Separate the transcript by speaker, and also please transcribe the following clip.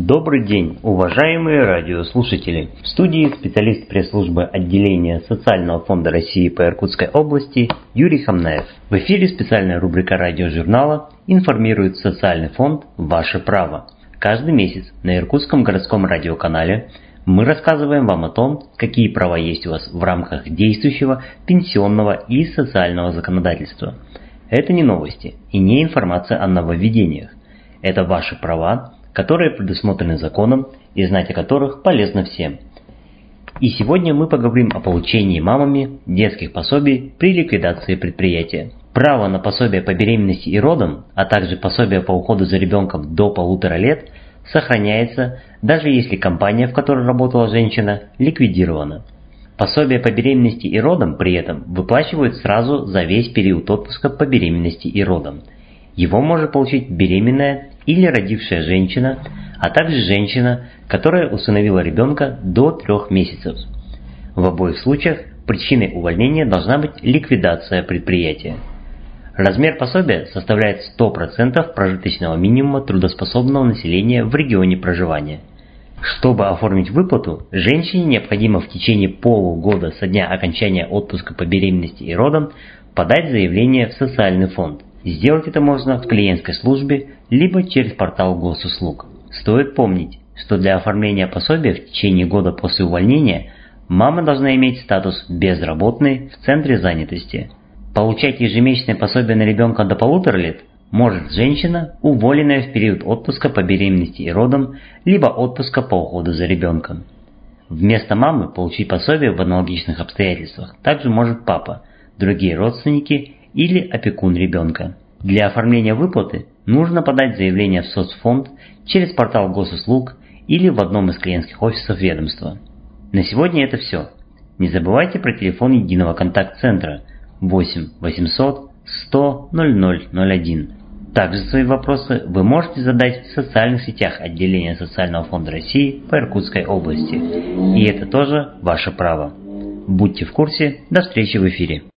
Speaker 1: Добрый день, уважаемые радиослушатели! В студии специалист пресс-службы отделения Социального фонда России по Иркутской области Юрий Хамнаев. В эфире специальная рубрика радиожурнала «Информирует социальный фонд «Ваше право». Каждый месяц на Иркутском городском радиоканале мы рассказываем вам о том, какие права есть у вас в рамках действующего пенсионного и социального законодательства. Это не новости и не информация о нововведениях. Это ваши права, которые предусмотрены законом и знать о которых полезно всем. И сегодня мы поговорим о получении мамами детских пособий при ликвидации предприятия. Право на пособие по беременности и родам, а также пособие по уходу за ребенком до 1,5 лет сохраняется, даже если компания, в которой работала женщина, ликвидирована. Пособие по беременности и родам при этом выплачивают сразу за весь период отпуска по беременности и родам. Его может получить беременная или родившая женщина, а также женщина, которая усыновила ребенка до 3 месяцев. В обоих случаях причиной увольнения должна быть ликвидация предприятия. Размер пособия составляет 100% прожиточного минимума трудоспособного населения в регионе проживания. Чтобы оформить выплату, женщине необходимо в течение полугода со дня окончания отпуска по беременности и родам подать заявление в социальный фонд. Сделать это можно в клиентской службе, либо через портал госуслуг. Стоит помнить, что для оформления пособия в течение года после увольнения мама должна иметь статус безработной в центре занятости. Получать ежемесячное пособие на ребенка до 1,5 лет может женщина, уволенная в период отпуска по беременности и родам, либо отпуска по уходу за ребенком. Вместо мамы получить пособие в аналогичных обстоятельствах также может папа, другие родственники или опекун ребенка. Для оформления выплаты нужно подать заявление в соцфонд через портал госуслуг или в одном из клиентских офисов ведомства. На сегодня это все. Не забывайте про телефон единого контакт-центра 8 800 100 0001. Также свои вопросы вы можете задать в социальных сетях отделения Социального фонда России по Иркутской области. И это тоже ваше право. Будьте в курсе. До встречи в эфире.